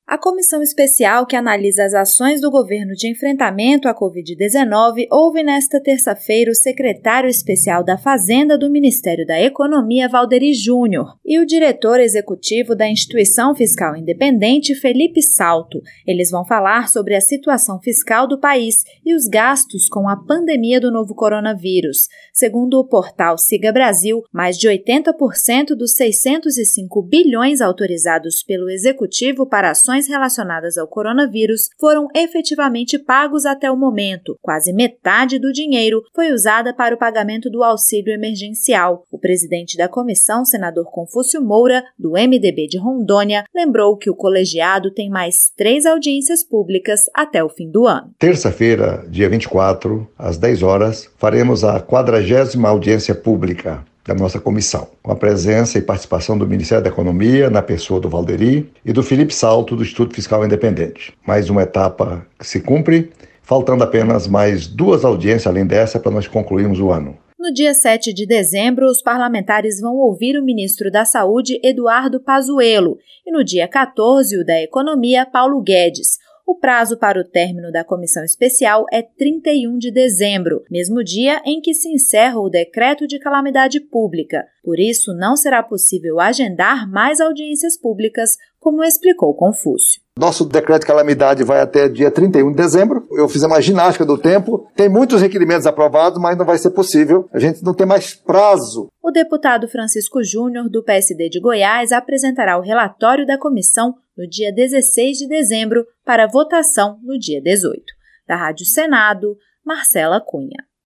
A comissão especial que analisa as ações do governo de enfrentamento à Covid-19 ouve nesta terça-feira o secretário especial da Fazenda do Ministério da Economia, Valderi Júnior, e o diretor executivo da Instituição Fiscal Independente, Felipe Salto. Eles vão falar sobre a situação fiscal do país e os gastos com a pandemia do novo coronavírus. Segundo o portal Siga Brasil, mais de 80% dos 605 bilhões autorizados pelo Executivo para ações relacionadas ao coronavírus foram efetivamente pagos até o momento. Quase metade do dinheiro foi usada para o pagamento do auxílio emergencial. O presidente da comissão, senador Confúcio Moura, do MDB de Rondônia, lembrou que o colegiado tem mais 3 audiências públicas até o fim do ano. Terça-feira, dia 24, às 10 horas, faremos a 40ª audiência pública da nossa comissão, com a presença e participação do Ministério da Economia, na pessoa do Valderi, e do Felipe Salto, do Instituto Fiscal Independente. Mais uma etapa que se cumpre, faltando apenas mais 2 audiências além dessa para nós concluirmos o ano. No dia 7 de dezembro, os parlamentares vão ouvir o ministro da Saúde, Eduardo Pazuello, e no dia 14, o da Economia, Paulo Guedes. O prazo para o término da comissão especial é 31 de dezembro, mesmo dia em que se encerra o decreto de calamidade pública. Por isso, não será possível agendar mais audiências públicas, como explicou Confúcio. Nosso decreto de calamidade vai até dia 31 de dezembro. Eu fiz uma ginástica do tempo. Tem muitos requerimentos aprovados, mas não vai ser possível. A gente não tem mais prazo. O deputado Francisco Júnior, do PSD de Goiás, apresentará o relatório da comissão no dia 16 de dezembro para votação no dia 18. Da Rádio Senado, Marcela Cunha.